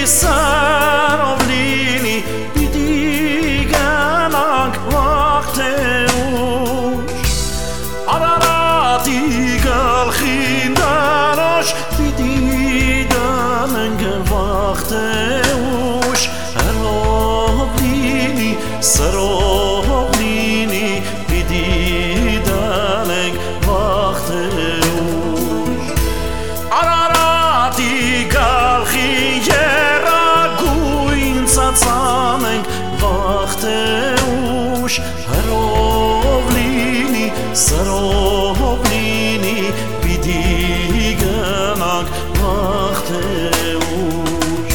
սարով լինի պիտի գնանք վաղթե ուշ Արարատի գլխին դարոշ պիտի դանենք վաղթե ուշ Հրով լինի սրով լինի պիտի դանենք վաղթե ուշ Արարատի գլխի երագույն ծածանենք վաղթե ուշ Հրով լինի սրով լինի պիտի գնանք վաղթե ուշ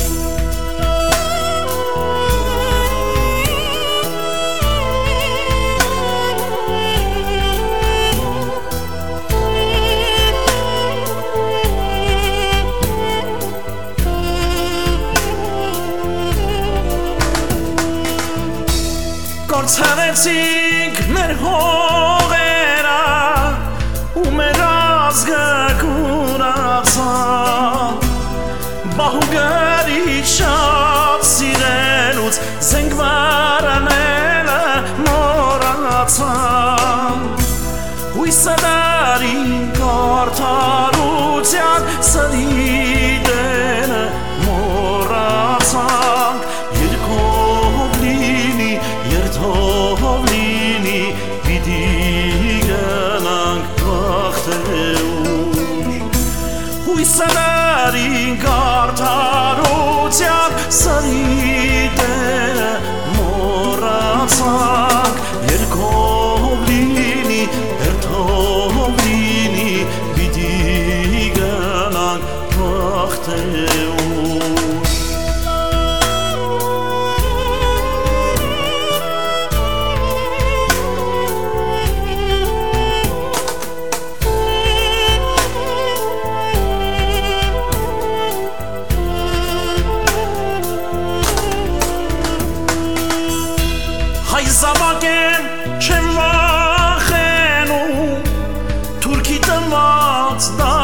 Կորցրեցինք մեր հողերը ու մեր ազգը կուրացավ Բահուգարի շատ սիրելուց զենգվարանելը մոռացավ Հույսը դարինք արդարության սրիտերը մոռացանք Երկով լինի, երթով լինի, պիտի գնանք վաղթե ուշ Հույսը դարինք արդարության սրիտերը մոռացանք Երկով լինի, երթով լինի, պիտի գնանք վաղթե ուշ Հայ զավակեմ չեմ վախենում Թուրքի տնված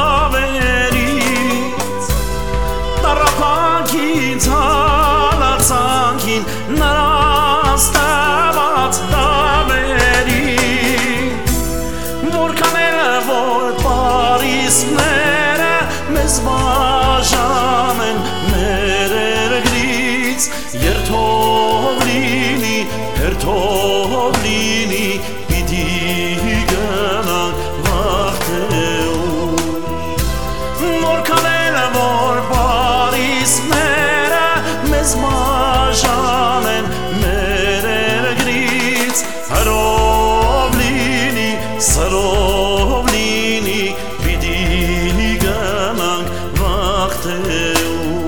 դավերից Տառապանքից հալածանքին նրանց տված դավերին Որքան էլ որ պարիսները մեզ բաժանեն մեր երկրից Երթով լինի, երթով լինի, պիտի գնանք վաղթե ուշ Որքան էլ որ պարիսները մեզ բաժանեն մեր երկրից Հրով լինի, սրով լինի, պիտի գնանք վաղթե ուշ